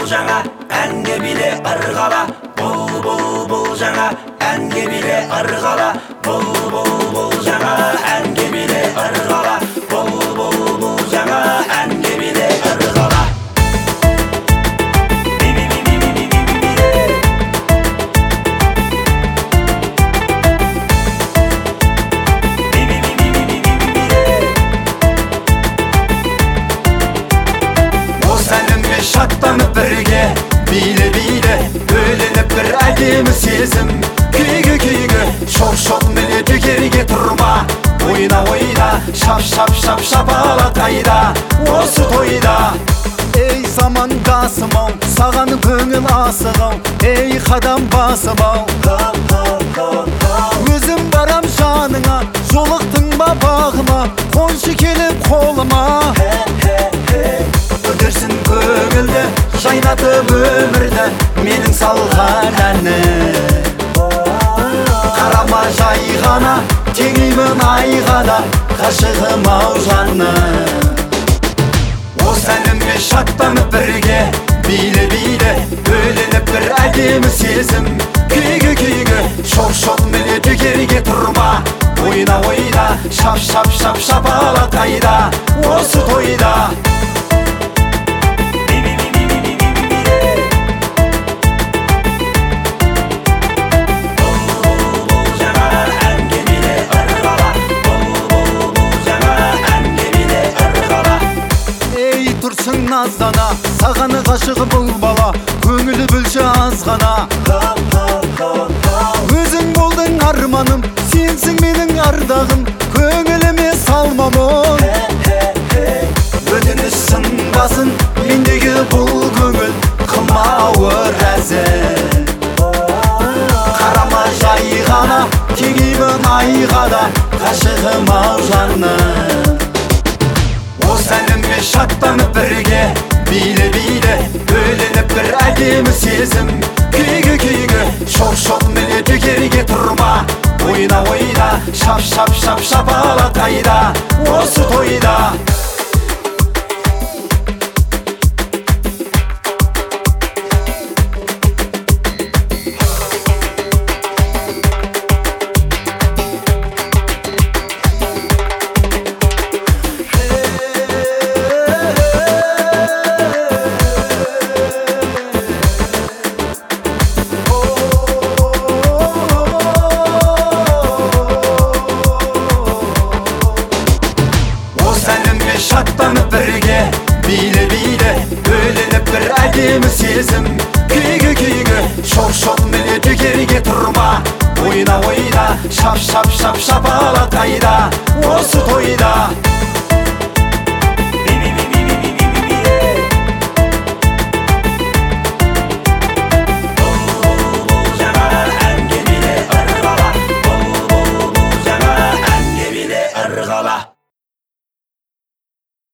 жаңа әнге биле ырғала, бұл жаңа әнге биле ырғала, бұл жаңа әнге биле ырғала, бұл жаңа әнге биле ырғала. Шаттанып бірге, биле-биле, бөленіп бір әдемі сезім. Күйге, шоқ міне дүгерге тұрма. Ойна, шап-шап қайда, осы тойда. Ей замандасым-ау, саған көңіл асығау, ей қадам басым-ау. Өзім барам жаныңа, жолықтың ба бағыма, қоншы келіп қолыма. Өтерсін көңілді, жайнатып өмірді, менің салған әні. Қарама жай ғана, теңеймін айғада, ғашығым-ау жанны. Осы әніме шаттанып бірге, биле-биле, бөленіп бір әдемі сезім. Күйге, шоқ міне дүгерге тұрма. Ойна, шап қайда, осы тойда. Наздана, сағаны ғашығы бұл бала, көңілі бүлші аз ғана. Өзің болдың арманым, сенсің менің ардағым, көңіліме салмамын. Өтініш сынбасын, мендегі бұл көңіл, қылма ауыр әзір. Қарама жай ғана, теңеймін айғада, ғашығым-ау жаным. Осы әніме шаттанып бірге, биле-биле, бөленіп бір әдемі сезім. Күйге, шоқ міне дүгерге тұрма. Ойна, шап қайда, осы тойда. Шаттанып бірге, биле-биле, бөленіп бір әдемі сезім. Күйге, шоқ міне дүгерге тұрма. Ойна, шап қайда, осы тойда.